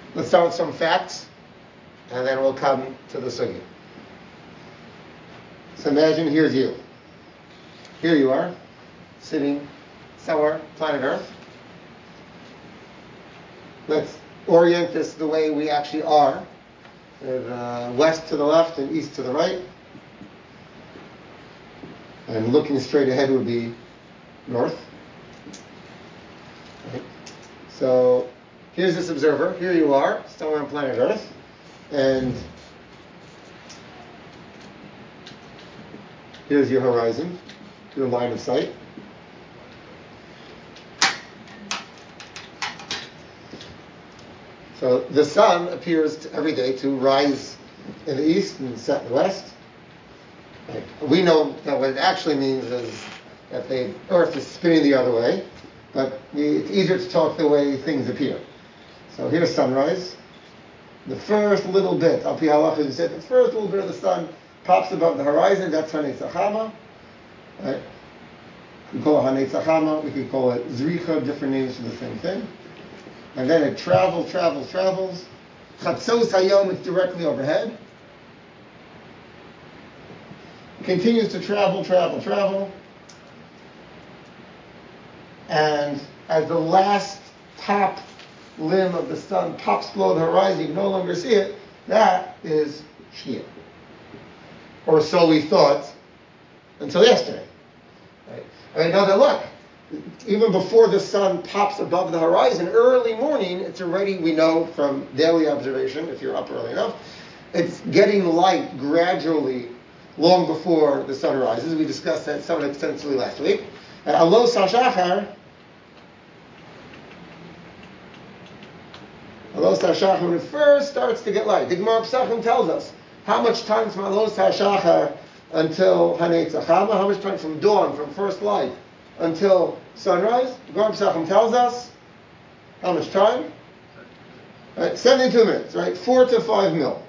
Let's start with some facts, and then we'll come to the sugya. So imagine here's you. Here you are, sitting somewhere, planet Earth. Let's orient this the way we actually are. West to the left and east to the right. And looking straight ahead would be north. Right. So here's this observer. Here you are, somewhere on planet Earth. And here's your horizon, your line of sight. So the sun appears every day to rise in the east and set in the west. Right. We know that what it actually means is that the Earth is spinning the other way, but it's easier to talk the way things appear. So here's sunrise. The first little bit, Al Pi Halacha, you said, the first little bit of the sun pops above the horizon. That's Hanetz Hachama. Right? We call it Hanetz Hachama. We could call it Zricha, different names for the same thing. And then it travels. Chatzos Hayom, it's directly overhead. Continues to travel. And as the last top limb of the sun pops below the horizon, you can no longer see it. That is Shkia. Or so we thought until yesterday. Right? I mean, now that look, even before the sun pops above the horizon, early morning, it's already, we know from daily observation, if you're up early enough, it's getting light gradually long before the sun rises. We discussed that somewhat extensively last week. Alos HaShachar, when it first starts to get light, the Gemara Pesachim tells us how much time from Alos HaShachar until Hanetz Hachama, how much time from dawn, from first light, until sunrise. The Gemara Pesachim tells us how much time? Right, 72 minutes, right? 4 to 5 mil.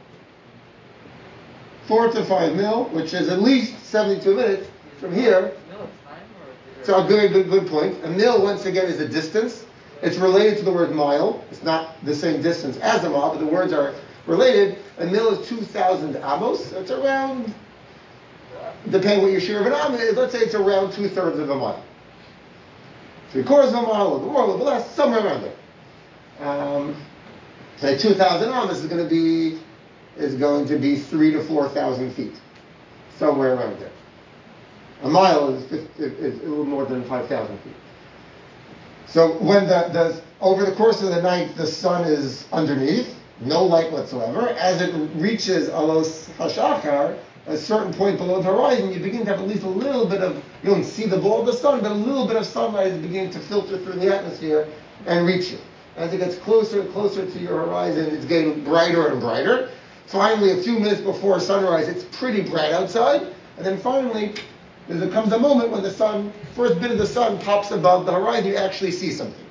4 to 5 mil, which is at least 72 minutes from here. So a good point. A mil, once again, is a distance. It's related to the word mile. It's not the same distance as a mile, but the words are related. A mil is 2,000 amos. It's around, depending what your share of an amma is, let's say it's around 2/3 of a mile. 3/4 of a mile, a little more, a little less, somewhere around there. Say 2,000 amos is going to be 3,000 to 4,000 feet, somewhere around there. A mile is a little more than 5,000 feet. So when over the course of the night, the sun is underneath, no light whatsoever. As it reaches Alos HaShachar, a certain point below the horizon, you begin to have at least a little bit of, you don't see the ball of the sun, but a little bit of sunlight is beginning to filter through the atmosphere and reach you. As it gets closer and closer to your horizon, it's getting brighter and brighter. Finally, a few minutes before sunrise, it's pretty bright outside. And then finally, there comes a moment when the first bit of the sun pops above the horizon, you actually see something.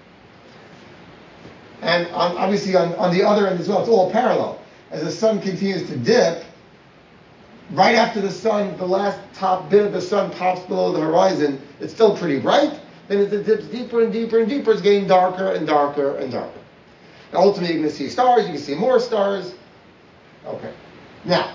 And obviously on the other end as well, it's all parallel. As the sun continues to dip, right after the last top bit of the sun pops below the horizon, it's still pretty bright. Then as it dips deeper and deeper and deeper, it's getting darker and darker and darker. Now, ultimately, you can see stars, you can see more stars. Okay. Now,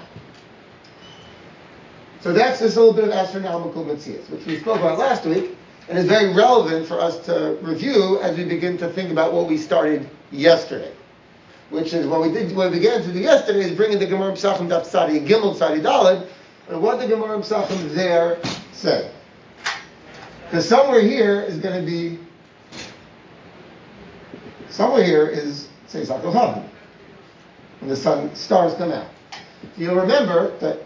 so that's this little bit of astronomical metzias, which we spoke about last week, and is very relevant for us to review as we begin to think about what we started yesterday. Which is what we began to do yesterday is bringing the Gemara Pesachim Daf Tzadi Gimel Tzadi Daled, and what the Gemara Pesachim there say. Because somewhere here is Tzeis HaKohavim, when the stars come out. You'll remember that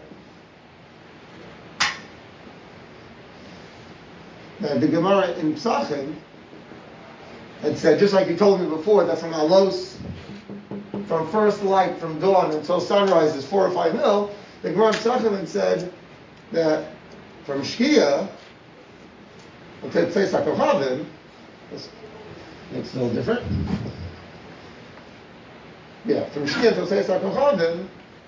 the Gemara in Pesachim had said, just like you told me before, that from Alos, from first light, from dawn until sunrise is 4 or 5 mil, the Gemara in Pesachim had said that from Shkia until Tzeis HaKohavim, this makes it a little different. Yeah, from Shkia until Tzeis HaKohavim,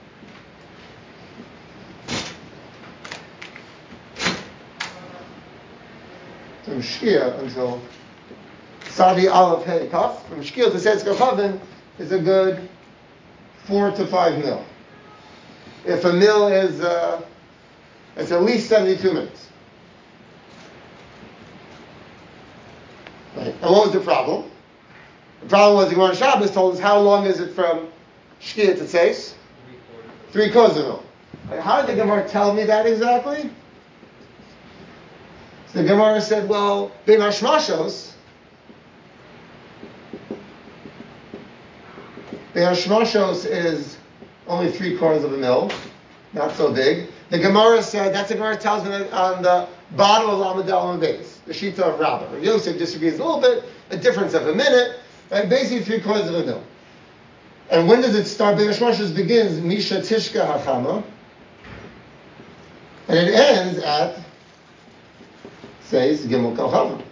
from Shkia until Sadi Aleph Hey Kaf, from Shkia to Tzeis HaKohavim is a good 4 to 5 mil. If a mil is, it's at least 72 minutes. Right. And what was the problem? The problem was the Gemara Shabbos told us how long is it from Shkia to Tzeis? 3/4 of a mil. How did the Gemara tell me that exactly? So the Gemara said, well, Bein Hashmashos is only 3/4 of a mil, not so big. The Gemara said, that's the Gemara tells me on the bottom of Lamed Daled base, the Shita of Rabbah. Yosef disagrees a little bit, a difference of a minute, right? Basically 3/4 of a mil. And when does it start? Bein Hashmashos begins Misha Tishka Hachama, and it ends at, says Gimel Kal.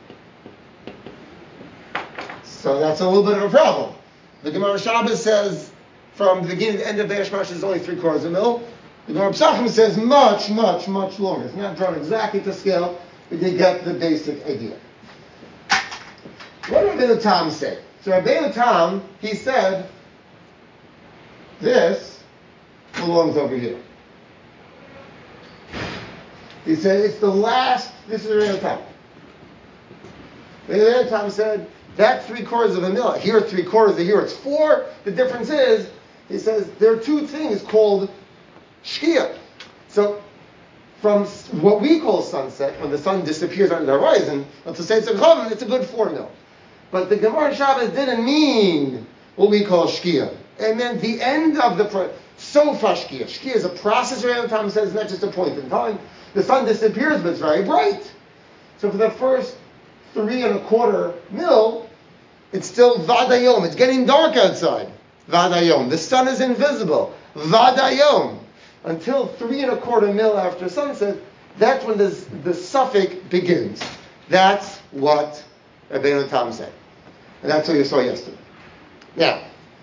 So that's a little bit of a problem. The Gemara Shabbos says from the beginning to the end of Bein Hashmashos is only 3/4 of a mil. The Gemara Pesachim says much, much, much longer. It's not drawn exactly to scale, but you get the basic idea. What did Rabbeinu Tam say? So Rabbeinu Tam, he said, this belongs over here. He said, it's the last, this is Rabbeinu Tam. Rabbeinu Tam said, that's 3/4 of a mil. Here it's 3/4, here it's 4. The difference is, he says, there are two things called Shkia. So, from what we call sunset, when the sun disappears on the horizon, let's say it's a good 4 mil. But the Gemara Shabbos didn't mean what we call Shkia. It meant the end of the Sofa Shkia. Shkia is a process, Rabbeinu Tam says, not just a point in time. The sun disappears, but it's very bright. So for the first 3.25 mil, it's still Vadayom. It's getting dark outside. Vadayom. The sun is invisible. Vadayom. Until 3.25 mil after sunset, that's when the suffix begins. That's what Rabbeinu Tam said. And that's what you saw yesterday. Now.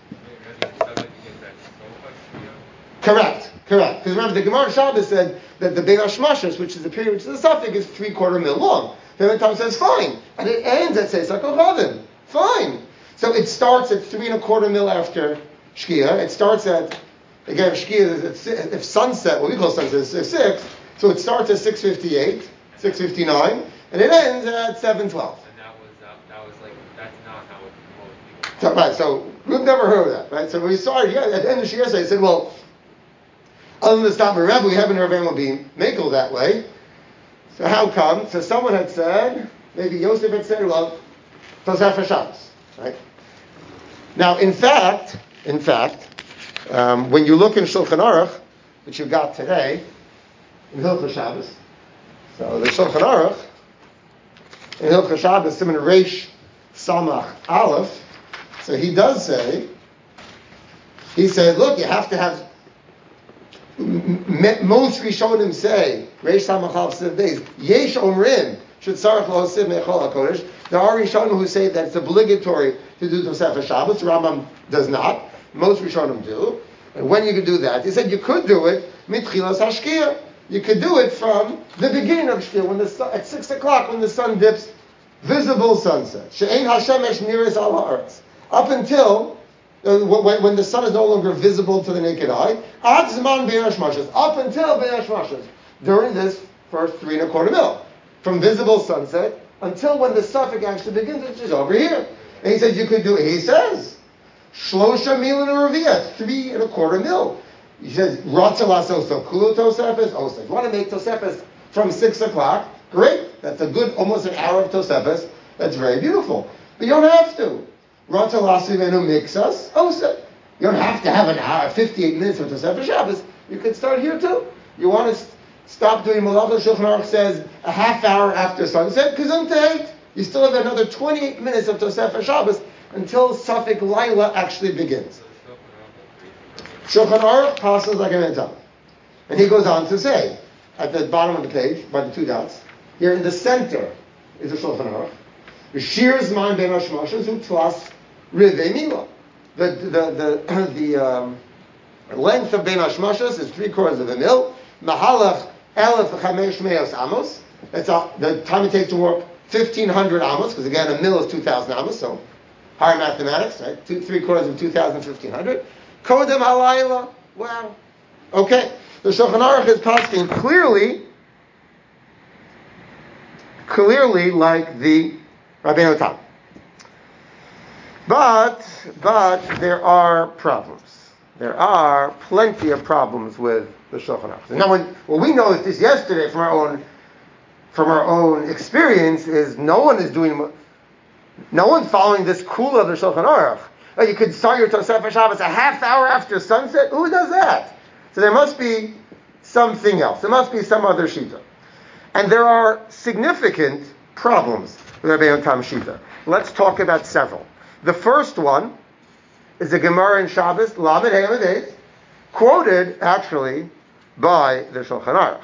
Correct. Because remember, the Gemara Shabbos said that the Bein Hashmashos, which is the period which is the suffix, is 3/4 mil long. Rabbeinu Tam says, fine. And it ends at Seis HaKochavim. Fine. So it starts at 3.25 mil after Shkia. It starts at, again, Shkia is if sunset, what we call sunset, is 6, so it starts at 6:58, 6:59, and it ends at 7:12. And that was like, that's not how it was. Right, so we've never heard of that, right? So we started, at the end of Shkia, I said, well, other than the Stop Rebbe, we haven't heard of anyone being makel that way. So how come? So someone had said, maybe Yosef had said, well, Tosefes Shabbos, right? Now, in fact, when you look in Shulchan Aruch, which you got today, in Hilchos Shabbos, so the Shulchan Aruch, in Hilchos Shabbos, Siman Reish Samach Aleph, so he does say, he said, look, you have to have, most Rishonim say, Reish Samach Aleph Siv Beis, Yesh Omrim, there are Rishonim who say that it's obligatory to do Tosefes Shabbos. Rambam does not. Most Rishonim do. And when you could do that, he said you could do it mitchilas hashkia. You could do it from the beginning of Shkia, when at 6 o'clock when the sun dips, visible sunset. She'ein hashemesh niras al haaretz. Up until when the sun is no longer visible to the naked eye. Ad zman Bein Hashmashos. Up until Bein Hashmashos. During this first 3.25 mil. From visible sunset until when the suffix actually begins, which is over here. And he says you could do it. He says, Shlosha milin raviyah, 3.25 mil. He says, Ratza lasoso kulo tosefes osa. If you want to make tosefes from 6 o'clock, great. That's a good, almost an hour of tosefes. That's very beautiful. But you don't have to. Ratza lasivenu mixas osa. You don't have to have an hour, 58 minutes of tosefes Shabbos. You could start here too. You want to stop doing Malachas. Shulchan Aruch says a half hour after sunset, because you still have another 28 minutes of Tosefes Shabbos until Safek Laila actually begins. Shulchan Aruch passes like a mental. And he goes on to say, at the bottom of the page, by the 2 dots, here in the center is the Shulchan Aruch. Shir Zman Bein Hashmashos Utlas Rivei Mila. The length of Bein Hashmashos is 3/4 of a mil. Mahalach Elef Chamesh Meos Amos. That's the time it takes to walk 1,500 amos, because again a mil is 2,000 amos, so Higher mathematics, right? 3/4 of 2,000, 1,500. Kodem halayla. Wow. Okay. The Shulchan Aruch is posting clearly like the Rabbeinu Tam. But there are problems. There are plenty of problems with the Shulchan Aruch. Now, what we noticed this yesterday from our own experience is no one's following this kula of the Shulchan Aruch. You could start your Tosefes Shabbos a half hour after sunset. Who does that? So there must be something else. There must be some other shita. And there are significant problems with Rabbeinu Tam shita. Let's talk about several. The first one is a Gemara in Shabbos, Lamed Hey Amud Beis, quoted actually by the Shulchan Aruch.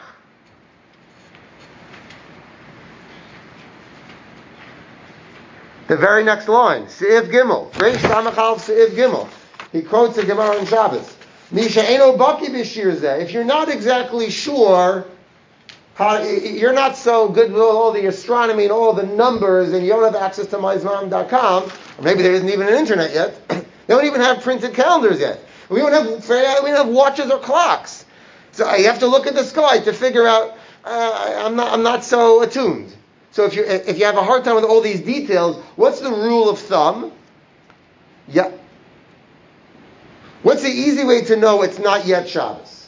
The very next line, Seif Gimel, Reish Samachal Seif Gimel. He quotes a Gemara in Shabbos. Misha Eino Baki B'Shir Zeh. If you're not exactly sure, you're not so good with all the astronomy and all the numbers, and you don't have access to myzman.com, or maybe there isn't even an internet yet. They don't even have printed calendars yet. We don't have watches or clocks. So you have to look at the sky to figure out. I'm not so attuned. So if you have a hard time with all these details, what's the rule of thumb? Yeah. What's the easy way to know it's not yet Shabbos?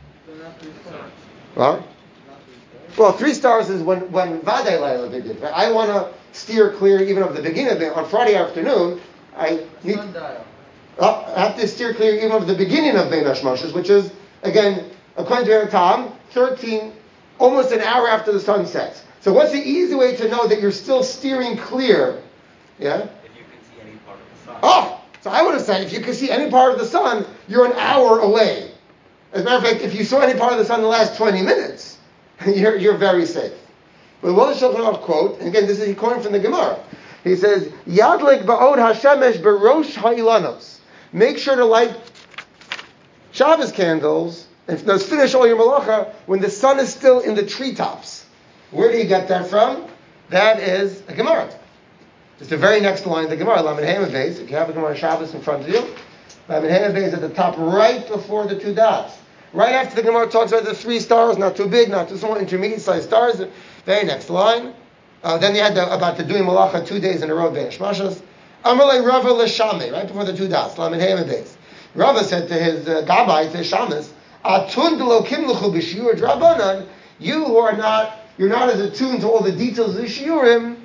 Huh? Well, 3 stars is when Vadei Laila begins. Right? I want to steer clear even of the beginning of it. On Friday afternoon, I have to steer clear even of the beginning of Bein Hashmashos, which is, again, according to Rabbeinu Tam, 13, almost an hour after the sun sets. So what's the easy way to know that you're still steering clear? Yeah? If you can see any part of the sun. Oh! So I would have said, if you can see any part of the sun, you're an hour away. As a matter of fact, if you saw any part of the sun in the last 20 minutes, you're very safe. But what does Shulchan Aruch quote? And again, this is he quoting from the Gemara. He says, Yadlik ba'od hashemesh berosh ha'ilanos. Make sure to light Shabbos candles and finish all your malacha when the sun is still in the treetops. Where do you get that from? That is a Gemara. It's the very next line of the Gemara, Lamed Hey Amud Beis. If you have a Gemara Shabbos in front of you, Lamed Hey Amud Beis at the top, right before the 2 dots. Right after the Gemara talks about the 3 stars, not too big, not too small, intermediate-sized stars. Very next line. Then you had about the doing malacha 2 days in a row, Bein Hashmashos. Amalei Rava l'Shamei, right before the 2 dots, Lamed Hey Amud Beis. Rava said to his Gabbai, to his Shamas, Atun d'lokim l'chu b'shiur d'Rabbanan, you who are not, you're not as attuned to all the details of the shiurim,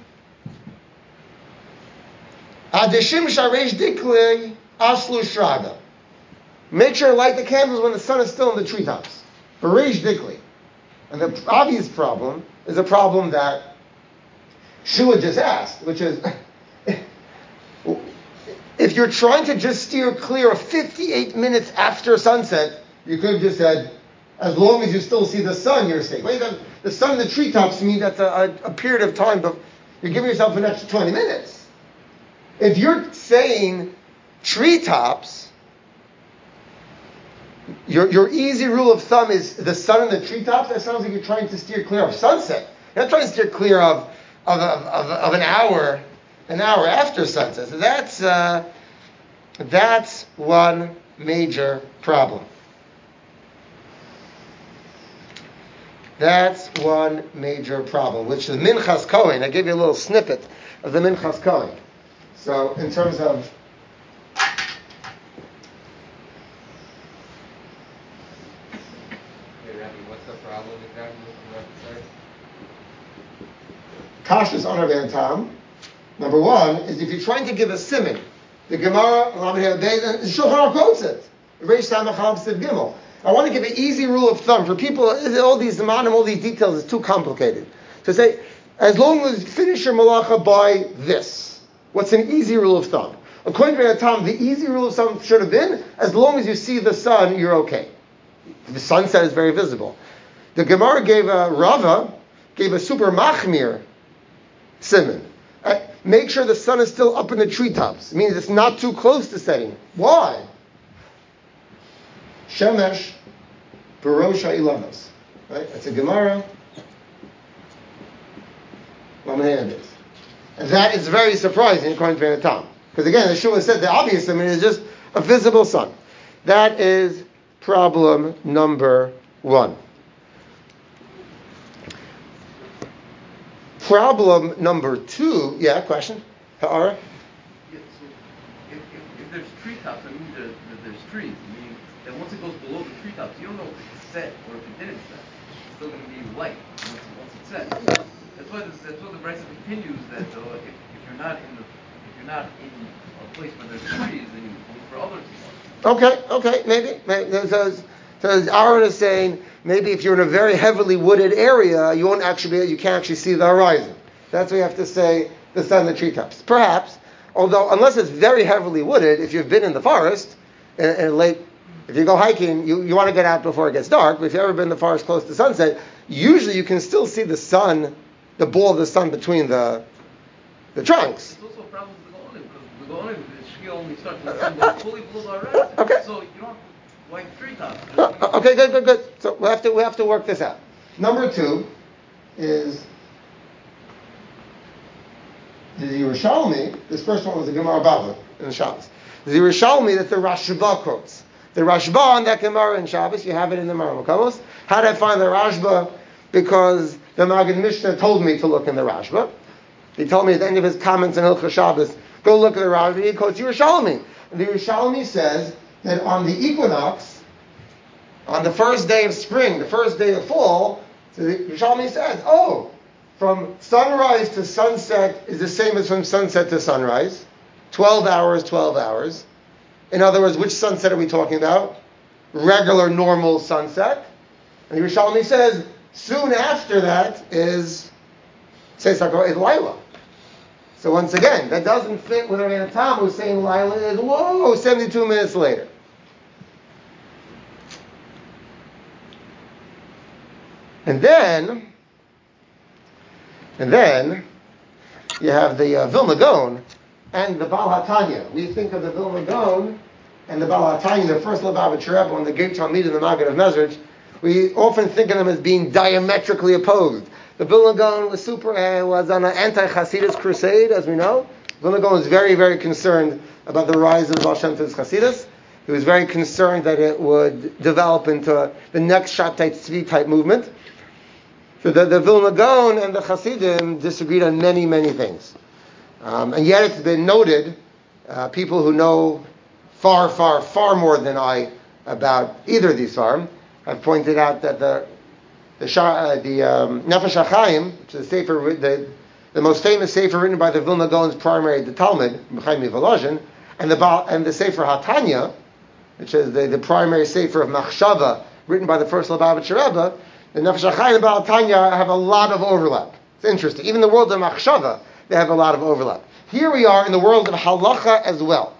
Adeshim sharesh diklei aslu shraga. Make sure to light the candles when the sun is still in the treetops. Resh diklei. And the obvious problem is a problem that Shua just asked, which is, if you're trying to just steer clear of 58 minutes after sunset, you could have just said, as long as you still see the sun, you're safe. Wait, the sun in the treetops means that's a period of time, but you're giving yourself an extra 20 minutes. If you're saying treetops, your easy rule of thumb is the sun in the treetops. That sounds like you're trying to steer clear of sunset. You're not trying to steer clear of an hour after sunset. So that's one major problem. That's one major problem, which is Minchas Kohen. I gave you a little snippet of the Minchas Kohen. So, in terms of Rabbi, what's the problem exactly with the Kashas on Rabbeinu Tam, number one, is if you're trying to give a siman, the Gemara, Lamed Hey Amud Beis, and Shulchan Aruch quotes it. Reish Samachal Seif Gimel. I want to give an easy rule of thumb for people. All these zamanim, all these details is too complicated. So say, as long as you finish your malacha by this. What's an easy rule of thumb? According to Rabbeinu Tam, the easy rule of thumb should have been, as long as you see the sun, you're okay. The sunset is very visible. The Gemara Rava gave a super machmir siman. Make sure the sun is still up in the treetops. It means it's not too close to setting. Why? Shemesh Barosh Ha'ilanos. Right? That's a Gemara. Lamed Hey Amud Beis. And that is very surprising according to Rabbeinu Tam. Because again, the Shua said the obvious, it's just a visible sun. That is problem number 1. Problem number 2, question? Ha'ara? Yeah, so if there's treetops, that means that there's trees. Meaning that once it goes below the treetops, you don't know if it's set or if it didn't set. It's still going to be light once it's set. That's why the Brisa continues that if you're not in a place where there's trees, then you look for other trees. Okay, maybe. So Aaron is saying maybe if you're in a very heavily wooded area, you can't actually see the horizon. That's what you have to say. The sun, the treetops, perhaps. Although unless it's very heavily wooded, if you've been in the forest and late, if you go hiking, you want to get out before it gets dark. But if you've ever been in the forest close to sunset, usually you can still see the sun, the ball of the sun between the trunks. It's also a problem with the Golim, because the Shkia only starts when the sun goes fully below the horizon. Okay. So you don't like treetops. Okay, good. So we have to work this out. Number 2 is the Yerushalmi. This first one was the Gemara Bava in the Shabbos. The Yerushalmi that the Rashba quotes. The Rashba on that Gemara in Shabbos, you have it in the Maramokamos. How did I find the Rashba? Because the Maggid Mishnah told me to look in the Rashba. He told me at the end of his comments on Hilchos Shabbos, go look at the Rashba. He quotes Yerushalmi. And the Yerushalmi says that on the equinox, on the first day of spring, the first day of fall, so the Yerushalmi says, from sunrise to sunset is the same as from sunset to sunrise. 12 hours. In other words, which sunset are we talking about? Regular, normal sunset. And the Yerushalmi says, soon after that is Laila. So once again, that doesn't fit with Rabbeinu Tam, who's saying Laila is, 72 minutes later. And then you have the Vilna Gaon and the Baal HaTanya. We think of the Vilna Gaon and the Baal HaTanya, the first Lubavitcher Rebbe, and the great Talmid and the Maggid of Mezrich. We often think of them as being diametrically opposed. The Vilna Gaon was on an anti-Hasidus crusade, as we know. Vilna Gaon was very, very concerned about the rise of the Baal Shem Tov's Hasidus. He was very concerned that it would develop into the next Shabtai Tzvi type movement. So the Vilna Gaon and the Hasidim disagreed on many, many things. And yet it's been noted, people who know far, far, far more than I about either of these farm have pointed out that the Nefesh HaChaim, which is the most famous sefer written by the Vilna Gaon's primary, the Talmud, Chaim Volozhin, and the Sefer HaTanya, which is the primary sefer of Machshava, written by the first Lubavitcher Rebbe, the Nefesh HaChaim and Baal HaTanya have a lot of overlap. It's interesting. Even the world of Machshava, they have a lot of overlap. Here we are in the world of Halacha as well.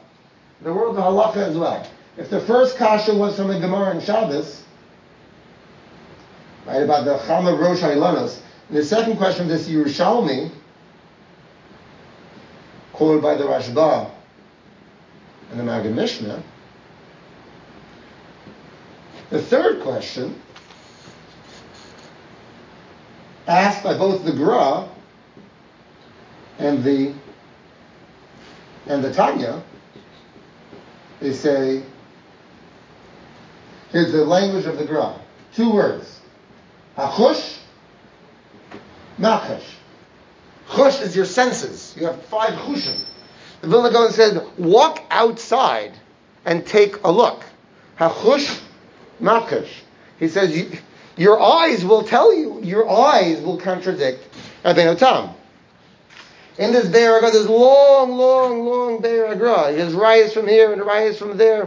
If the first kasha was from the Gemara in Shabbos, right, about the Chama Rosh Hailanos, and the second question, this Yerushalmi, quoted by the Rashba and the Maggid Mishnah. The third question, asked by both the Gra and the Tanya, they say, here's the language of the Gra. 2 words. Hachush, Machash. Chush is your senses. You have 5 chushim. The Vilna Gaon said, walk outside and take a look. Hachush, Machash. He says, your eyes will tell you. Your eyes will contradict Rabbeinu Tam. In this Be'er Agra, there's long Be'er Agra. There's rayas from here and rayas from there.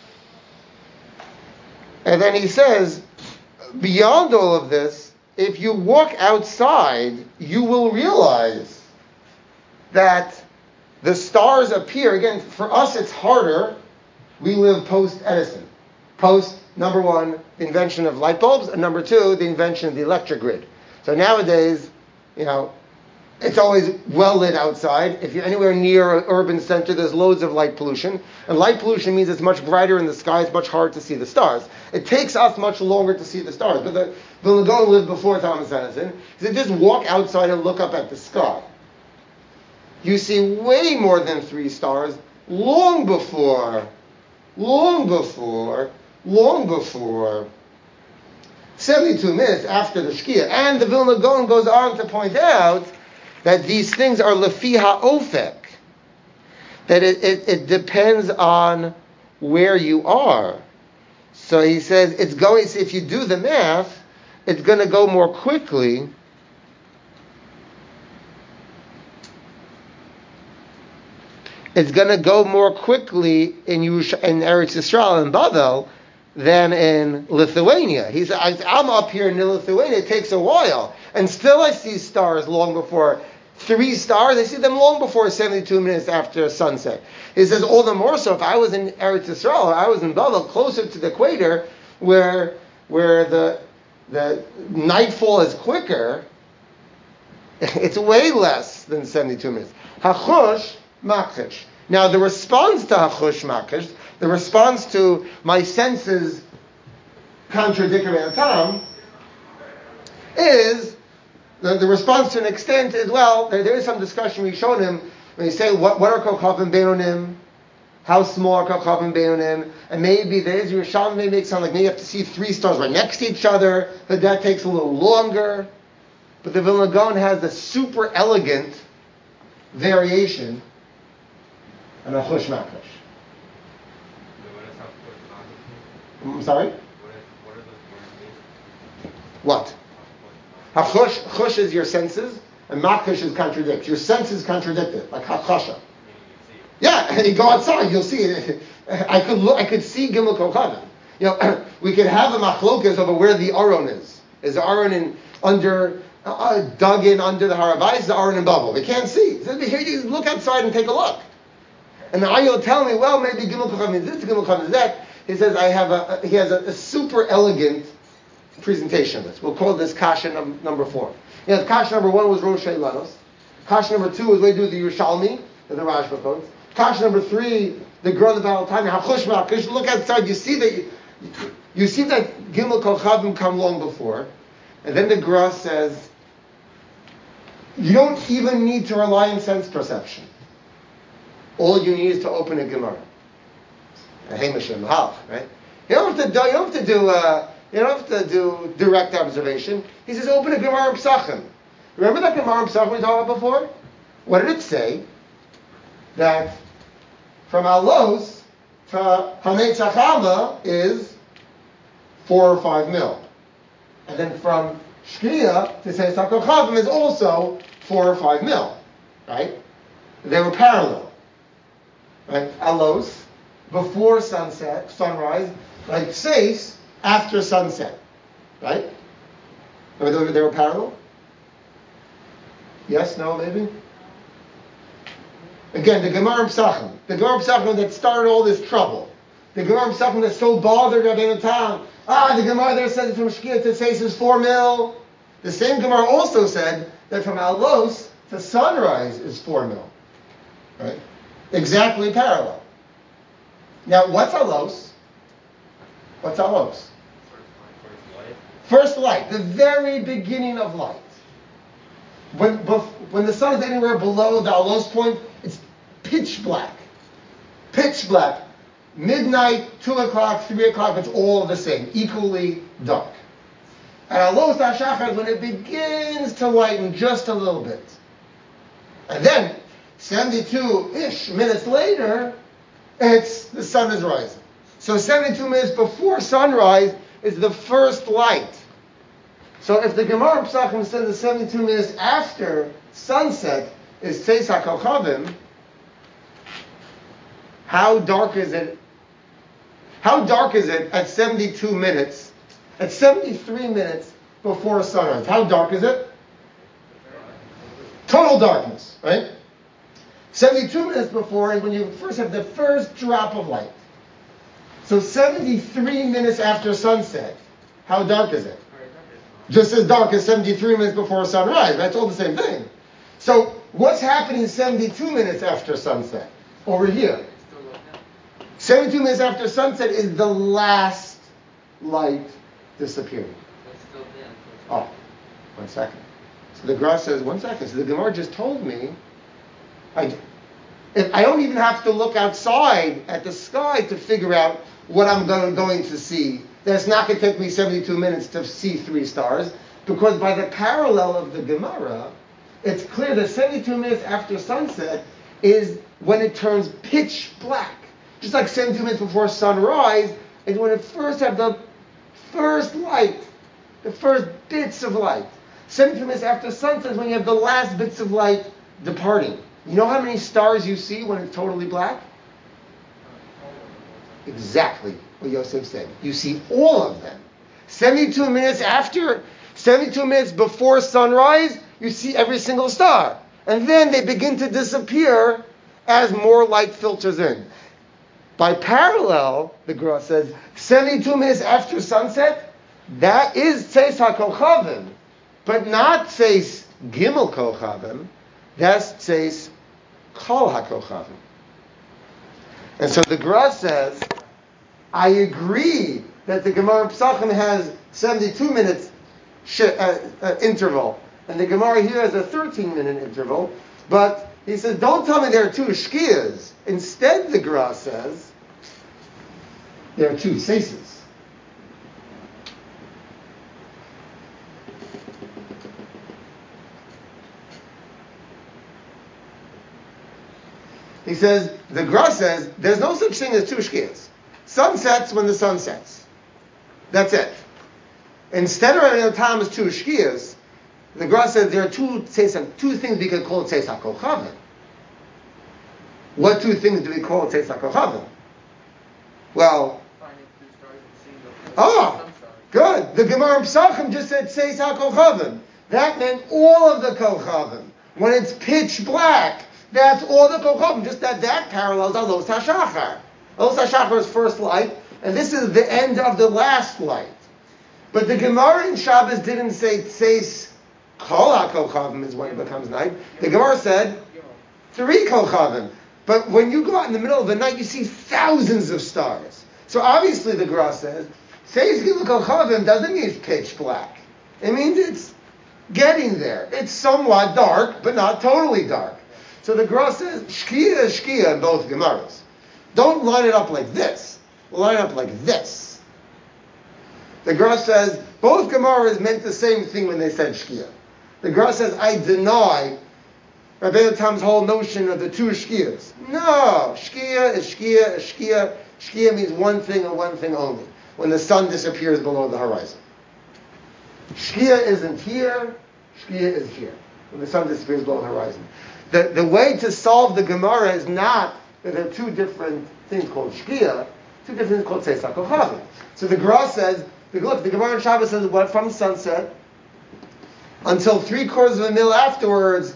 And then he says, beyond all of this, if you walk outside, you will realize that the stars appear. Again, for us it's harder. We live post-Edison. Post, number 1, the invention of light bulbs, and number 2, the invention of the electric grid. So nowadays, it's always well lit outside. If you're anywhere near an urban center, there's loads of light pollution. And light pollution means it's much brighter in the sky, it's much harder to see the stars. It takes us much longer to see the stars. But the Vilna Gaon lived before Thomas Edison. He said, just walk outside and look up at the sky. you see way more than 3 stars long before 72 minutes after the Shkia. And the Vilna Gaon goes on to point out that these things are lefi ha'ofek, that it depends on where you are. So he says if you do the math, it's going to go more quickly. It's going to go more quickly in Eretz Yisrael and Bavel than in Lithuania. He said, I'm up here in Lithuania, it takes a while. And still I see stars long before 3 stars. I see them long before 72 minutes after sunset. He says, all the more so if I was in Eretz Yisrael, or I was in Bavel, closer to the equator, where the nightfall is quicker, it's way less than 72 minutes. Hachush Makish. Now the response to Hachush Makish, the response to my senses contradict Tam, is the response to an extent is, well, there is some discussion we showed him when you say what are Kokhavim Beinonim, how small are Kokhavim Beinonim, and maybe the Israel Yerushalmi may make sound like maybe you have to see 3 stars right next to each other, but that takes a little longer. But the Vilna Gaon has the super elegant variation on Hachush Makish. I'm sorry? What are those words? What? Chush is your senses, and Makish is contradict. Your senses contradict it, like Hachasha. Yeah, and you go outside, you'll see it. I could see Gimel Kokhavim. We could have a machlokas over where the Aron is. Is the Aron dug in under the Harabais? Is the Aron in bubble? We can't see. So here you look outside and take a look. And the Ayah will tell me, well, maybe Gimel Kokhavim is this, Gimel Kokhavim is that. He says he has a super elegant presentation of this. We'll call this Kasha number 4. Kasha number 1 was Rosh Hashanah. Kasha number 2 was way do the Yerushalmi, that the Rashba quotes. Kasha number 3, the Gra the Baal Tanya, Hachush Makish. Look outside, you see that Gimel Kochavim come long before, and then the Gra says you don't even need to rely on sense perception. All you need is to open a Gemara. Right? You don't have to do direct observation. He says, open a Gemara Psachim. Remember that Gemara Psachim we talked about before? What did it say? That from Alos to Hanei Tzachama is 4 or 5 mil. And then from Shkia to Seis HaKochavim is also 4 or 5 mil. Right? They were parallel. Right? Alos, before sunrise, like Seis, after sunset. Right? They were parallel? Yes, no, maybe? Again, the Gemara Psachim. The Gemara Psachim that started all this trouble. The Gemara Psachim that so bothered Rabbeinu Tam. The Gemara there said that from Shkia to Seis is 4 mil. The same Gemara also said that from Alos to sunrise is 4 mil. Right? Exactly parallel. Now, what's Alos? What's Alos? First light, the very beginning of light. When the sun is anywhere below the Alos point, it's pitch black. Pitch black. Midnight, 2 o'clock, 3 o'clock, it's all the same, equally dark. At Alos HaShachar is when it begins to lighten just a little bit. And then, 72-ish minutes later, the sun is rising. So 72 minutes before sunrise is the first light. So if the Gemara Psachim says the 72 minutes after sunset is Seis HaKochavim, how dark is it? How dark is it at 72 minutes, at 73 minutes before sunrise? How dark is it? Total darkness, right? 72 minutes before is when you first have the first drop of light. So 73 minutes after sunset, how dark is it? Just as dark as 73 minutes before sunrise. That's all the same thing. So what's happening 72 minutes after sunset? Over here. 72 minutes after sunset is the last light disappearing. Oh, 1 second. So the Gra says, 1 second. So the Gemara just told me If I don't even have to look outside at the sky to figure out what I'm going to see. That's not going to take me 72 minutes to see 3 stars, because by the parallel of the Gemara, it's clear that 72 minutes after sunset is when it turns pitch black. Just like 72 minutes before sunrise is when it first have the first light, the first bits of light. 72 minutes after sunset is when you have the last bits of light departing. You know how many stars you see when it's totally black? Exactly what Yosef said. You see all of them. 72 minutes before sunrise, you see every single star. And then they begin to disappear as more light filters in. By parallel, the Gemara says, 72 minutes after sunset, that is Tzeis HaKochavim, but not Tzeis Gimel Kochavim, that's Tzeis Kol HaKochavim. And so the Gemara says, I agree that the Gemara Pesachim has 72 minutes interval, and the Gemara here has a 13-minute interval, but he says, don't tell me there are 2 shkiyas. Instead, the Gemara says, there are 2 seises. He says, the Gemara says, there's no such thing as 2 shkiyas. Sun sets when the sun sets. That's it. Instead of any time as 2 shkiyas, the Gemara says there are 2 things we can call Tzeis HaKochavim. What 2 things do we call Tzeis HaKochavim? Well, good. The Gemara in Pesachim just said Tzeis HaKochavim. That meant all of the Kochavim. When it's pitch black, that's all the Kochavim. Just that parallels Alos HaShachar. Alos HaShachar is first light, and this is the end of the last light. But the Gemara in Shabbos didn't say Tzeis Kol HaKochavim is when it becomes night. The Gemara said 3 Kochavim. But when you go out in the middle of the night, you see thousands of stars. So obviously the Gemara says, Tzeis Gimel Kochavim doesn't mean it's pitch black. It means it's getting there. It's somewhat dark, but not totally dark. So the Gemara says, Shkia is Shkia in both Gemaras. Don't line it up like this. Line it up like this. The Gemara says, both Gemaras meant the same thing when they said Shkia. The Gemara says, I deny Rabbeinu Tam's whole notion of the 2 shkiyas. No, shkiya is shkiya is shkiya. Shkiya means one thing and one thing only. When the sun disappears below the horizon. Shkiya isn't here, shkiya is here. When the sun disappears below the horizon. The way to solve the Gemara is not that there are 2 different things called shkiya, 2 different things called Tzeis HaKochavim. So the Gemara says, look, the Gemara in Shabbos says what from sunset until 3/4 of a mil afterwards,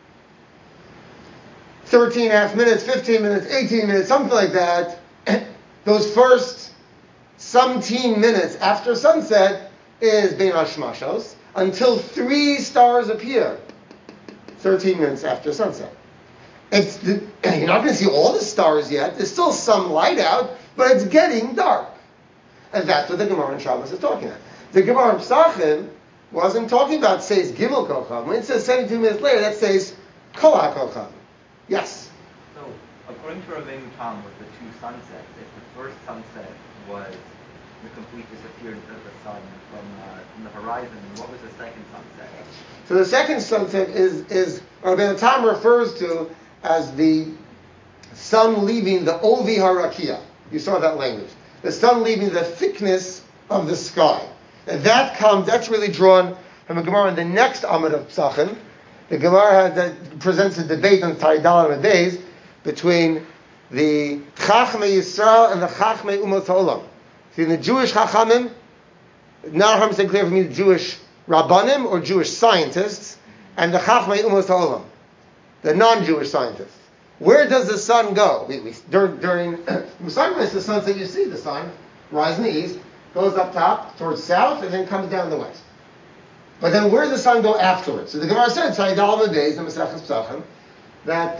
13.5 minutes, 15 minutes, 18 minutes, something like that. Those first 17 minutes after sunset is Bein Hashmashos until 3 stars appear. 13 minutes after sunset. You're not going to see all the stars yet. There's still some light out, but it's getting dark. And that's what the Gemara in Shabbos is talking about. The Gemara in Pesachim wasn't talking about Tzeis Gimel Kochavim. When it says 72 minutes later, that says Kol HaKochavim. Yes? So, according to Rabbeinu Tam, with the 2 sunsets, if the first sunset was the complete disappearance of the sun from the horizon, what was the second sunset? So the second sunset is Rabbeinu Tam refers to as the sun leaving the Ovi Harakia. You saw that language. The sun leaving the thickness of the sky. And that's really drawn from a Gemara in the next Amud of Pesachim. The Gemara presents a debate on Taridal and Days between the Chachmei Yisrael and the Chachmei Umot HaOlam. See, the Jewish Chachamim, not 100% clear for me, the Jewish Rabbanim or Jewish scientists, and the Chachmei Umot HaOlam, the non-Jewish scientists. Where does the sun go? During sunrise, the sunset, you see the sun rise in the east, goes up top towards south, and then comes down the west. But then where does the sun go afterwards? So the Gemara said, Tzayidal Mebeis, the Maseches Pesachim, that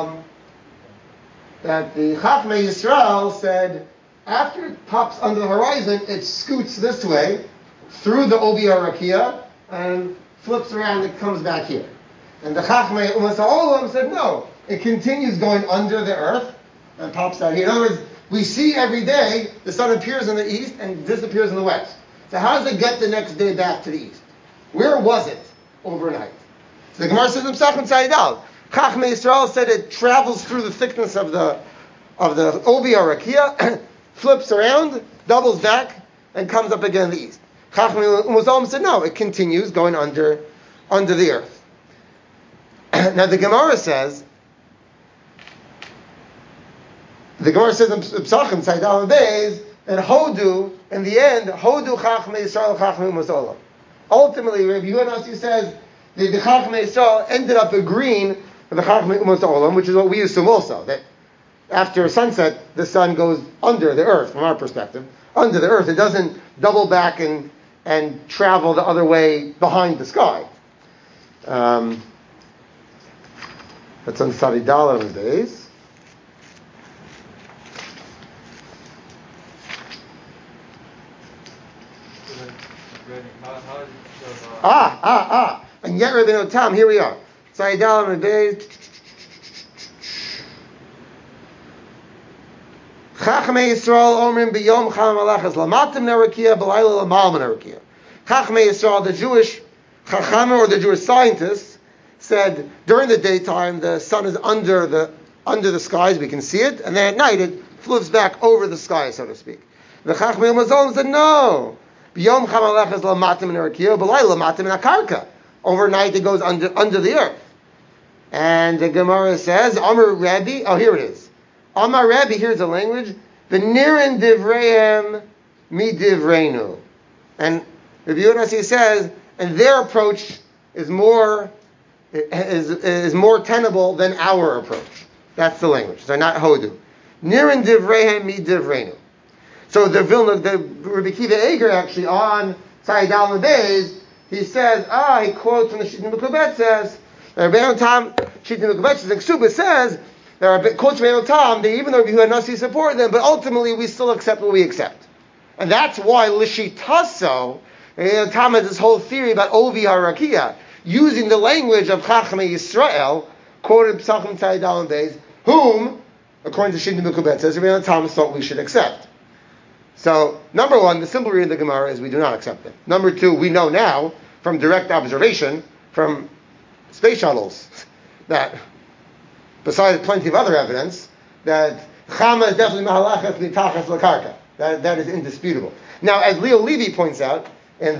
the Chachmei Yisrael said, after it pops under the horizon, it scoots this way, through the Ovi Harakia, and flips around and comes back here. And the Chachmei Umas HaOlam said, no, it continues going under the earth and pops out here. In other words, we see every day the sun appears in the east and disappears in the west. So how does it get the next day back to the east? Where was it overnight? So the Gemara says in Pesachim Tzayidal, Chachmei Yisrael said it travels through the thickness of the Ovi Arakia, flips around, doubles back, and comes up again in the east. Chachmei Umazolim said no, it continues going under the earth. Now the Gemara says in Pesachim Tzayidal Beis that Hodu, in the end, Hodu Chachmei Yisrael Chachmei Umazolim. Ultimately, Rabbi Yehuda says the Chachmei Yisrael ended up agreeing with the Chachmei Umas Olam, which is what we assume also, that after sunset, the sun goes under the earth, from our perspective, under the earth. It doesn't double back and travel the other way behind the sky. That's on Saridal of the days. And yet, Rabbeinu Tam, here we are. Saridal of the days. Chachmei Yisrael omrim b'yom cham malachas lamatim nerakia b'layla lamalman nerakia. Chachmei Yisrael, the Jewish chachamim or the Jewish scientists, said during the daytime the sun is under the skies, we can see it, and then at night it flips back over the sky, so to speak. The Chachmei Umazolim said no. B'yom cham malachas lamatim nerakia b'layla lamatim nakarka. Overnight it goes under the earth. And the Gemara says, Amar Rabbi, here it is. Amar Rabbi, here's the language. V'nirin divreihem mi divreinu. And Rabbi Yehuda says, and their approach is more tenable than our approach. That's the language. So not Hodu. Nirin divreihem mi divreinu. So the Rabbi Kiva Eger actually on Sayyidal Beis, he says, he quotes from the Shittim Mekubet says, Rabbeinu Tam, Shittim Mekubet says, Ksuba says, there are quotes from Rabbeinu Tam, that even though Rabbi Yehuda Nasi supported them, but ultimately we still accept what we accept. And that's why Lishitaso, Rabbeinu Tam has this whole theory about Ovi Harakia, using the language of Chachmei Yisrael, quoted Pesachim Tzayidal Beis, whom, according to Shittim Mekubet says, Rabbeinu Tam thought we should accept. So, number one, the simple reading of the Gemara is we do not accept it. Number two, we know now, from direct observation, from space shuttles, that, besides plenty of other evidence, that Chama is definitely Mahalachas Mitachas Lakarka. That is indisputable. Now, as Leo Levy points out in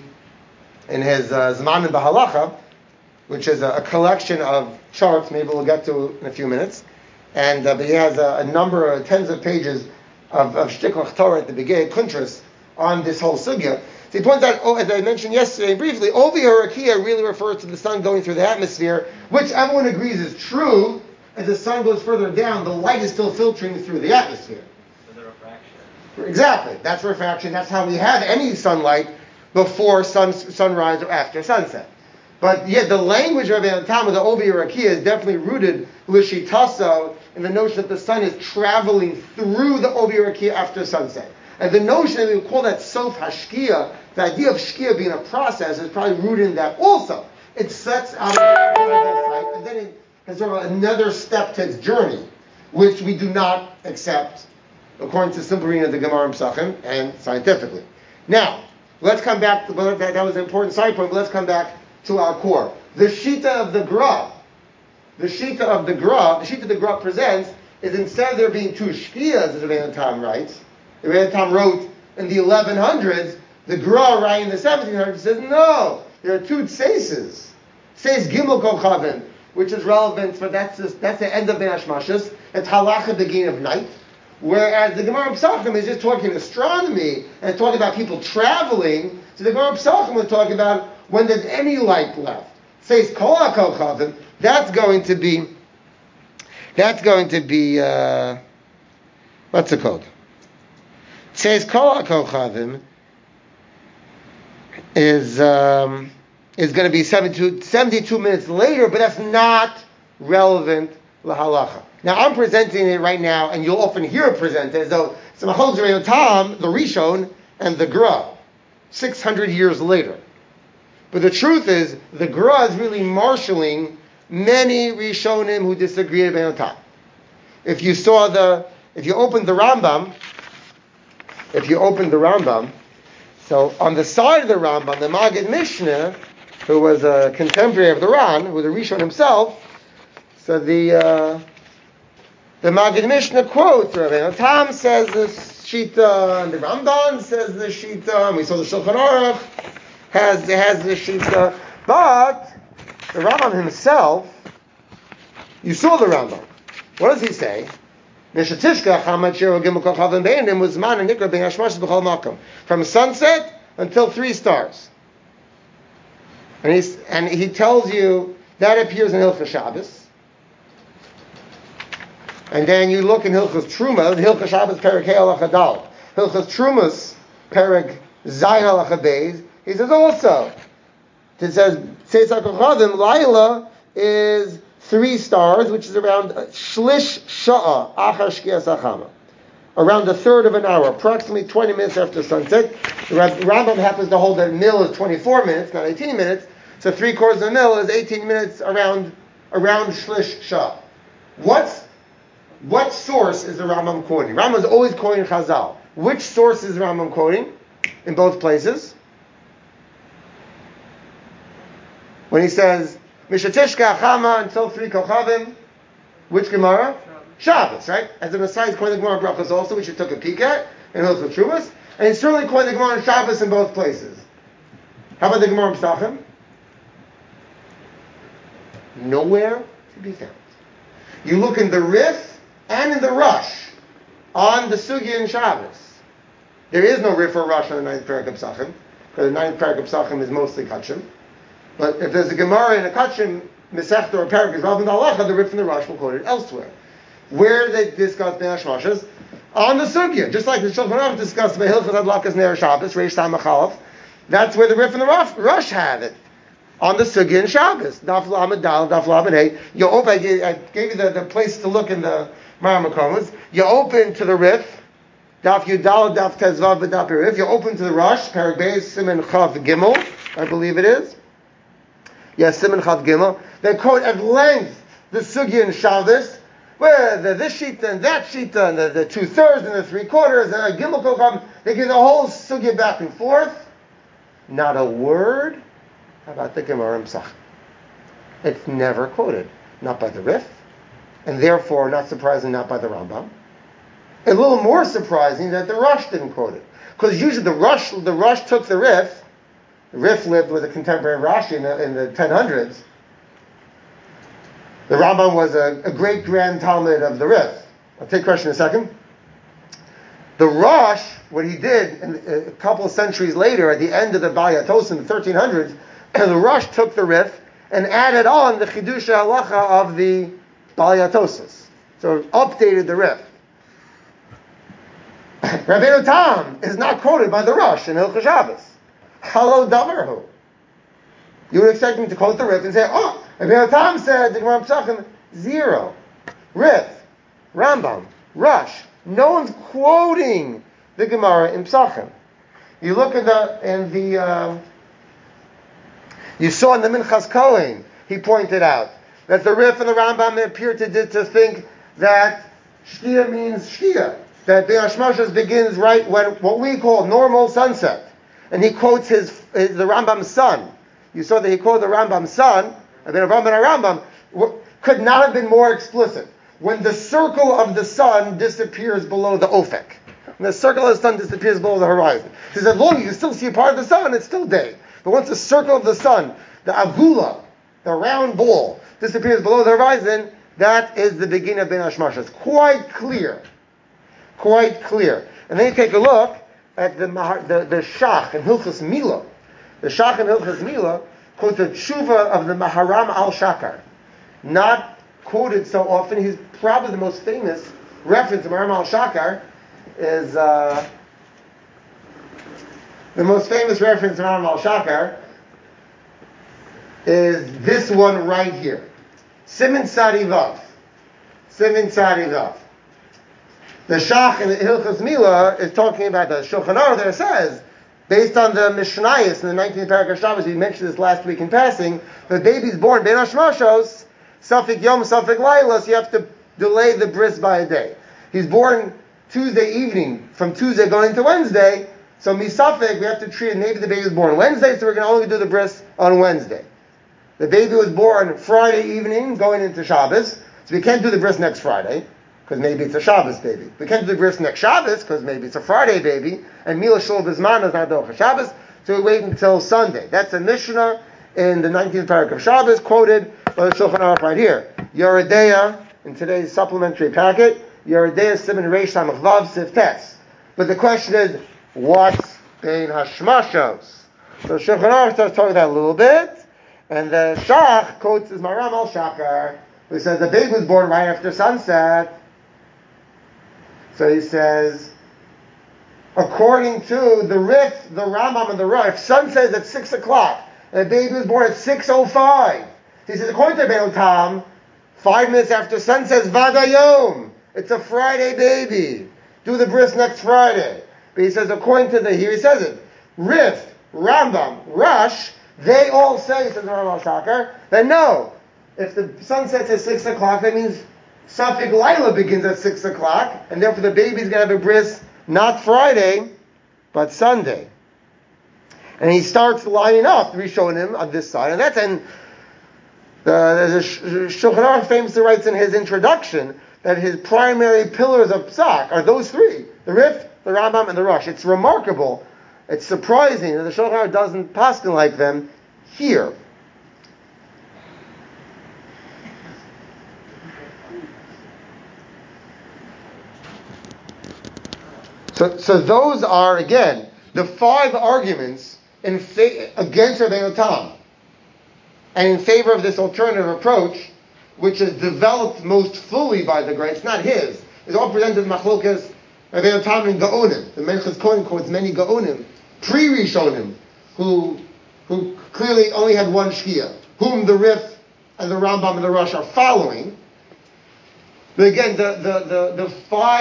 his Zman Bahalacha, which is a collection of charts, maybe we'll get to in a few minutes, and but he has a number of tens of pages of Shtiklach Torah at the beginning, Kuntras, on this whole sugya. So he points out, as I mentioned yesterday briefly, Ovi Harakia really refers to the sun going through the atmosphere, which everyone agrees is true. As the sun goes further down, the light is still filtering through the atmosphere. So the refraction. Exactly. That's refraction. That's how we have any sunlight before sunrise or after sunset. But yet the language of Rabbeinu Tam of the Ovi Harakia is definitely rooted Lishitaso in the notion that the sun is traveling through the Ovi Harakia after sunset. And the notion that we would call that Sof Hashkia, the idea of Shkia being a process, is probably rooted in that also. It sets out of that site, and then it has sort of another step to its journey, which we do not accept according to simple reading of the Gemara and Pesachim and scientifically. Now, let's come back, that was an important side point, but let's come back to our core. The Shita of the Gra presents is instead of there being two Shkias, as Rabbeinu Tam writes, Rabbeinu Tam wrote in the 1100s, the Gra writing in the 1700s says, no, there are two Tseses. Tses Gimel Kochavim, which is relevant, but that's the end of Ben Hashmashas. It's Halacha at the beginning of night. Whereas the Gemara Pesachim is just talking astronomy and talking about people traveling. So the Gemara Pesachim was talking about when there's any light left. Says Kol HaKochavim, that's going to be what's it called? Says Kol HaKochavim is going to be 72 minutes later, but that's not relevant lahalacha. Now I'm presenting it right now, and you'll often hear it presented as though it's Machal Zerei Tam, the Rishon, and the Gra, 600 years later. But the truth is, the Gra is really marshaling many Rishonim who disagree about Tam. If you opened the Rambam, so on the side of the Rambam, the Maggid Mishnah, who was a contemporary of the Ran, who was a Rishon himself, so the Maggid Mishnah quotes Rabbeinu Tam says the Shita, and the Ramban says the Shita, and we saw the Shulchan Aruch has the Shita, but the Rambam himself, you saw the Rambam. What does he say? From sunset until 3 stars. And he tells you that appears in Hilchos Shabbos. And then you look in Hilchos Truma, Hilchos Shabbos Perek Hey Halacha Dal. Hilchos Trumas Perek Zayin Halacha Beis. He says also, it says Tzeitzak Kochadim Laila is 3 stars, which is around Shlish Sha'a Achar Shkias Achama, around a third of an hour, approximately 20 minutes after sunset. The Rambam happens to hold that mil is 24 minutes, not 18 minutes. So 3/4 of a mil is 18 minutes around Shlish Sha'a. What source is the Rambam quoting? Rambam is always quoting Chazal. Which source is the Rambam quoting in both places? When he says Mishatishka Achama until 3 Kochavim, which Gemara? Shabbos, right? As the Messiah is quoting the Gemara Brachos also, which you took a peek at in Hilchos Trumas, and he's certainly quoting the Gemara on Shabbos in both places. How about the Gemara Pesachim? Nowhere to be found. You look in the Rif and in the Rush on the Sugya and Shabbos. There is no Rif or Rush on the 9th Perek of Pesachim, because the 9th Perek of Pesachim is mostly Kachim. But if there's a Gemara in a Kachim, Mesechta or Perek is relevant to Halacha, the Rif and the Rush will quote it elsewhere. Where they discuss Ben Hashmashas? On the Sugya, just like the Shulchan Aruch discussed by Hilchos Adlakas Ner Shabbos, Reish Tam Achalaf. That's where the Rif and the Rush have it. On the Sugya and Shabbos. Daf Lamed Dal, Daf Lamed Hey. I gave you the place to look in the Maramakomas. You open to the Rif, Daf Yudal, Daf Tezvav, Daf Rif. You open to the Rush, Perek Beis, Siman Chav Gimel, I believe it is. Yes, Siman Chav Gimel. They quote at length the Sugya and Shabbos, where this Shita and that Shita, and the 2/3 and the 3/4, and the Gimel Kocham, they give the whole Sugya back and forth. Not a word about the Gemara Pesachim. It's never quoted. Not by the Rif, and therefore, not surprising, not by the Rambam. A little more surprising that the Rush didn't quote it. Because usually the Rush took the Rif. The Rif lived with a contemporary Rashi in the 1000s. The Rambam was a great grand Talmud of the Rif. I'll take a question in a second. The Rush, what he did a couple of centuries later, at the end of the Bayatos in the 1300s, the Rush took the Rif and added on the Chidusha Halacha of the Balayatosis. So it updated the Rif. Rabbeinu Tam is not quoted by the Rush in Hilchos Shabbos. Halo Davarhu. You would expect him to quote the Rif and say, Rabbeinu Tam said the Gemara Pesachim, 0. Rif, Rambam, Rush. No one's quoting the Gemara in Pesachim. You look at you saw in the Minchas Kohen, he pointed out that the Rif and the Rambam appear to think that Shkia means Shkia, that Ben Hashmashas begins right when what we call normal sunset. And he quotes the Rambam's son. You saw that he quoted the Rambam's son, and then Rambam could not have been more explicit. When the circle of the sun disappears below the Ofek, when the circle of the sun disappears below the horizon, he says, as long as you still see a part of the sun, it's still day. But once the circle of the sun, the Avula, the round ball, disappears below the horizon, that is the beginning of Ben Hashmashas. Quite clear. And then you take a look at the Shach in Hilchos Milah. The Shach in Hilchos Milah quotes a tshuva of the Maharam al-Shakar. Not quoted so often. He's probably the most famous reference to Maharam al-Shakar is the most famous reference to Maharam al-Shakar is this one right here. Siman Tzadi Vav. The Shach in the Hilchos Milah is talking about the Shulchan Aruch there says, based on the Mishnayos in the 19th paragraph of Shabbos, we mentioned this last week in passing, the baby's born Ben Hashmashos, Safik Yom, Safik Laila, so you have to delay the bris by a day. He's born Tuesday evening, from Tuesday going into Wednesday, so misafik, we have to treat it, maybe the baby was born Wednesday, so we're going to only do the bris on Wednesday. The baby was born Friday evening, going into Shabbos, so we can't do the bris next Friday, because maybe it's a Shabbos baby. We can't do the bris next Shabbos, because maybe it's a Friday baby, and Mila Shul Bizman is not Docha Shabbos, so we wait until Sunday. That's a Mishnah in the 19th parak of Shabbos, quoted by the Shulchan Aruch right here. Yeridea, in today's supplementary packet, Yeridea Siman Reish Samach Vav Sif Tes. But the question is, what's Bein Hashmashos? So Shulchan Aruch starts talking about a little bit, and the Shach quotes his Maram al Shachar, who says the baby was born right after sunset. So he says, according to the Rif, the Rambam, and the Rosh, if sunset is at 6 o'clock, and the baby was born at 6:05, he says, according to Bein Tam, 5 minutes after sunset is Vadayom. It's a Friday baby. Do the bris next Friday. But he says, according to here he says it, Rif, Rambam, Rosh, they all say, says the Rambam Shakar, that no, if the sun sets at 6 o'clock, that means Safik Laila begins at 6 o'clock, and therefore the baby's going to have a bris not Friday, but Sunday. And he starts lining up, Rishonim on this side, and that's the Shulchan Aruch famously writes in his introduction that his primary pillars of Psak are those three, the Rif, the Rambam, and the Rosh. It's remarkable, it's surprising that the Shulchan Aruch doesn't paskin like them here. So those are, again, the 5 arguments against Rabbeinu Tam, and in favor of this alternative approach, which is developed most fully by the great. It's not his. It's all presented in Machlokas Rabbeinu Tam and Gaonim. The Menachos Kohen quotes many Gaonim, pre-Rishonim, who clearly only had one Shkia, whom the Rif and the Rambam and the Rosh are following. But again, the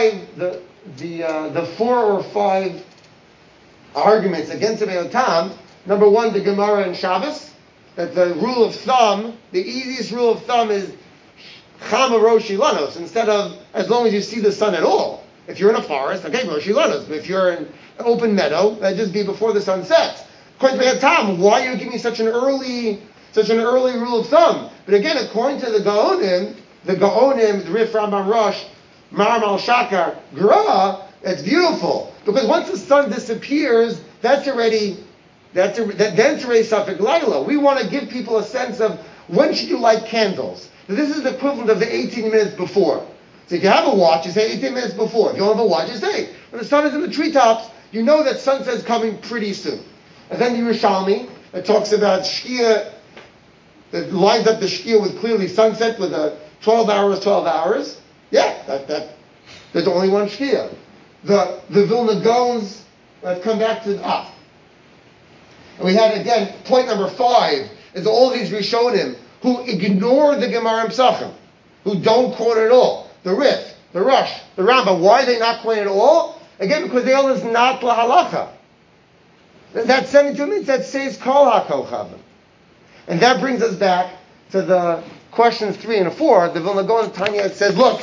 4 or 5 arguments against Rabbeinu Tam. Number 1, the Gemara in Shabbos, that the rule of thumb, the easiest rule of thumb is Chama Rosh Ilanos, instead of as long as you see the sun at all. If you're in a forest, okay, Rosh Ilanos. But if you're in an open meadow, that'd just be before the sun sets. According to Rabbeinu Tam, why are you giving such an early rule of thumb? But again, according to the Gaonim, the Rif, Rambam, Rosh, Maram al Shakar, Gra, it's beautiful. Because once the sun disappears, that's already Safik Laila. We want to give people a sense of when should you light candles. This is the equivalent of the 18 minutes before. So if you have a watch, you say 18 minutes before. If you don't have a watch, you say, when the sun is in the treetops, you know that sunset is coming pretty soon. And then the Yerushalmi, that talks about Shkia, that lines up the Shkia with clearly sunset with a 12 hours. Yeah, there's only one Shkia. The Vilna Gaons, let's come back to up. And we had, again, point number 5, is all these Rishonim who ignore the Gemara and Psachim, who don't quote it at all. The Rif, the Rosh, the Rambam. Why are they not quoting it at all? Again, because they all is not lahalacha. That 72 minutes, that says kol ha-kochavim. And that brings us back to the questions 3 and 4. The Vilna Gaon Tanya says, look,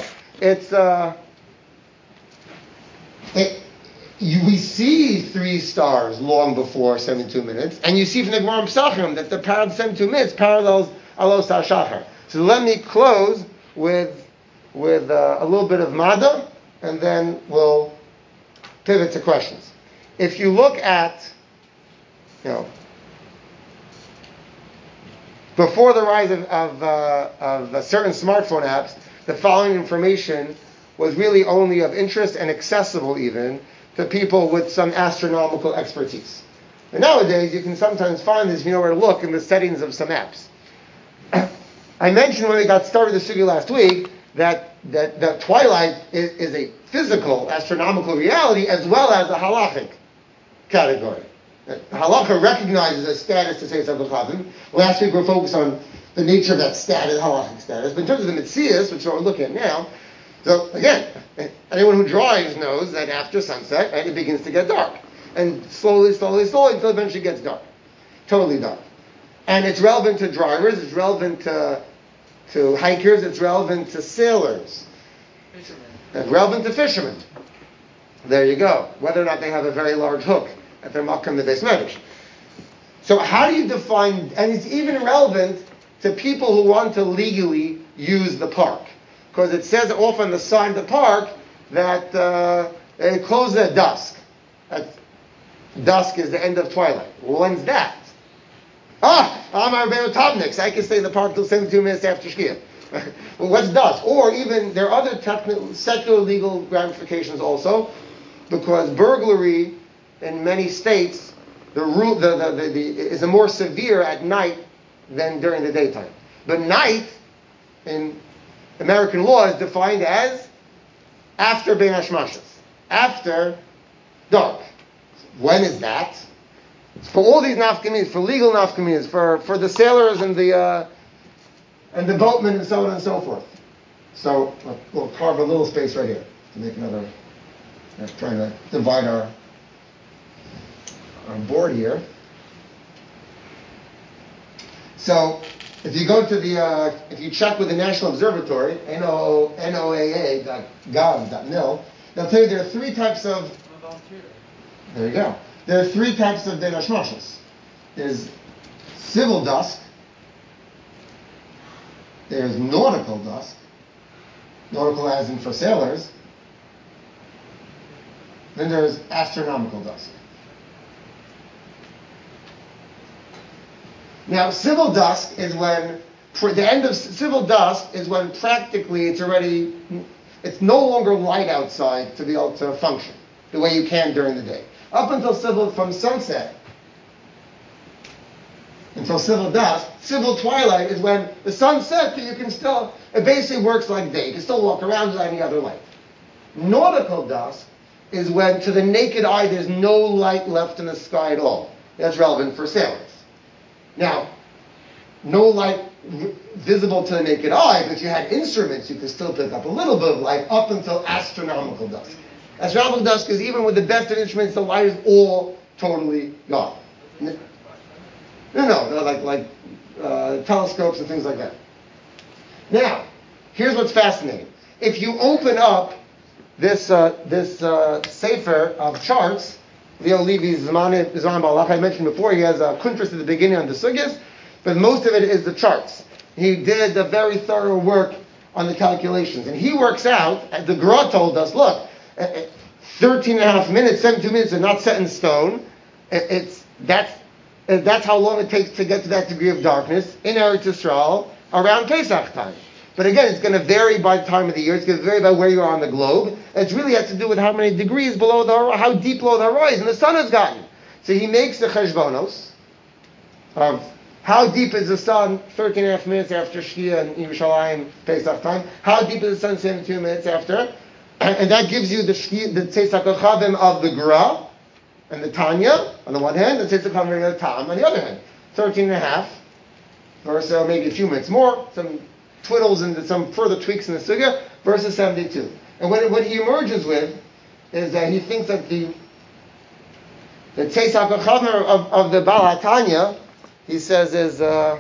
we see 3 stars long before 72 minutes, and you see from the Gemara Psachim that the parallel 72 minutes parallels Alos HaShachar. So let me close with a little bit of Mada, and then we'll pivot to questions. If you look at, before the rise of certain smartphone apps, the following information was really only of interest and accessible even to people with some astronomical expertise. And nowadays, you can sometimes find this if you know where to look in the settings of some apps. I mentioned when we got started the studio last week that twilight is a physical, astronomical reality as well as a halachic category. The halacha recognizes a status to say Tzavul. Last week we were focused on the nature of that status, halachic status. But in terms of the Metzias, which is what we're looking at now, so again, anyone who drives knows that after sunset, it begins to get dark. And slowly, until eventually it gets dark. Totally dark. And it's relevant to drivers, it's relevant to to hikers, it's relevant to sailors. Fishermen. It's relevant to fishermen. There you go. Whether or not they have a very large hook at their makam the beis medrash. So how do you define, and it's even relevant to people who want to legally use the park. Because it says off on the sign of the park that it closes at dusk. Dusk is the end of twilight. When's that? I'm our Rebbeinu Tabniks. I can stay in the park until 72 minutes after Shkia. Well, what's dusk? Or even, there are other technical, secular legal ramifications also, because burglary in many states, the rule is more severe at night than during the daytime. But night, in American law, is defined as after Bein Hashmashas, after dark. When is that? For all these nafkamis, for legal nafkamis, for the sailors and the boatmen and so on and so forth. So we'll carve a little space right here to make another. I'm trying to divide our board here. So if you go to if you check with the National Observatory, noaa.gov.mil, they'll tell you there are three types of. I'm a volunteer. There you go. There are three types of Bein Hashmashas. There's civil dusk. There's nautical dusk. Nautical as in for sailors. Then there's astronomical dusk. Now, civil dusk is when, for the end of civil dusk is when practically it's no longer light outside to be able to function the way you can during the day. Up until from sunset until civil dusk, civil twilight is when the sun sets, but you can still, it basically works like day. You can still walk around without any other light. Nautical dusk is when to the naked eye there's no light left in the sky at all. That's relevant for sailors. Now, no light visible to the naked eye, but if you had instruments, you could still pick up a little bit of light up until astronomical dusk. Astronomical dusk is even with the best of instruments, the light is all totally gone. No, like telescopes and things like that. Now, here's what's fascinating. If you open up this sefer of charts, Leo Levy's Zman Balach, I mentioned before, he has a kuntras at the beginning on the sugyas, but most of it is the charts. He did a very thorough work on the calculations, and he works out, the Gra told us, look, 13 and a half minutes, 17 minutes are not set in stone. That's how long it takes to get to that degree of darkness in Eretz Yisrael around Pesach time. But again, it's going to vary by the time of the year. It's going to vary by where you are on the globe. It really has to do with how many degrees how deep below the horizon the sun has gotten. So he makes the cheshbonos of how deep is the sun 13 and a half minutes after Shkia and Yerushalayim Pesach time. How deep is the sun 72 minutes after? And that gives you the Tzeitzak HaChavim of the Gra and the Tanya on the one hand, and Tzeitzak HaChavim of the Tam on the other hand. 13 and a half, or so maybe a few minutes more, some twiddles and some further tweaks in the Sugya, versus 72. And what he emerges with is that he thinks that the Tzeitzak HaChavim of the Baal HaTanya, he says, is the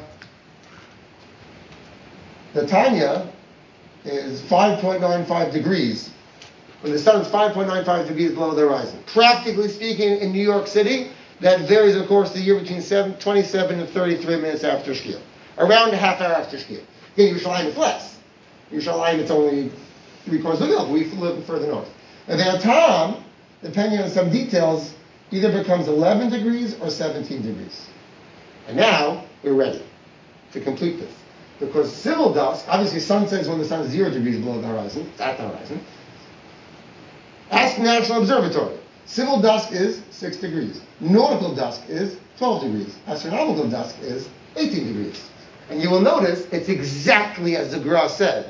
Tanya is 5.95 degrees. When the sun is 5.95 degrees below the horizon. Practically speaking, in New York City, that varies, of course, the year between 27 and 33 minutes after Shkia. Around a half hour after Shkia. In Yerushalayim, it's less. In Yerushalayim, it's only 3/4 of the milk. We live further north. And then Tam, depending on some details, either becomes 11 degrees or 17 degrees. And now, we're ready to complete this. Because civil dusk, obviously sunset is when the sun is 0 degrees below the horizon. It's at the horizon. Ask the National Observatory. Civil dusk is 6 degrees. Nautical dusk is 12 degrees. Astronomical dusk is 18 degrees. And you will notice it's exactly as the Gra said.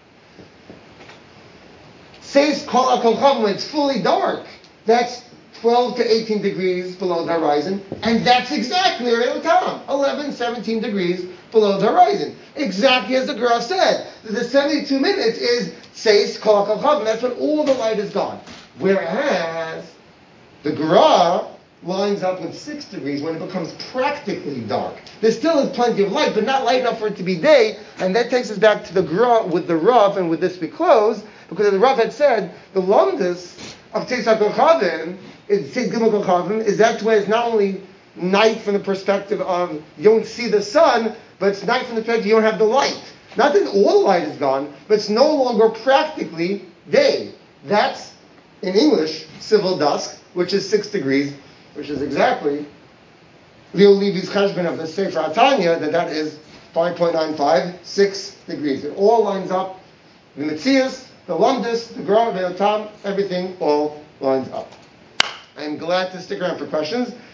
Says Kol HaKolchav when it's fully dark. That's 12 to 18 degrees below the horizon. And that's exactly Re'el Tam. 11, 17 degrees below the horizon. Exactly as the Gra said. The 72 minutes is Seis Kol HaKolchav, and that's when all the light is gone. Whereas the Gra lines up with 6 degrees when it becomes practically dark. There still is plenty of light, but not light enough for it to be day, and that takes us back to the Gra with the Rav, and with this we close, because the Rav had said, the longest of Teis HaKochavim, Teis Gimel Kochavim, is that way it's not only night from the perspective of you don't see the sun, but it's night from the perspective you don't have the light. Not that all the light is gone, but it's no longer practically day. That's, in English, civil dusk, which is 6 degrees, which is exactly Leo Levy's cheshbon of the Sefer HaTanya, that is 5.95, 6 degrees. It all lines up. The Metzias, the Lumdus, the Gra, the Tam, everything all lines up. I'm glad to stick around for questions.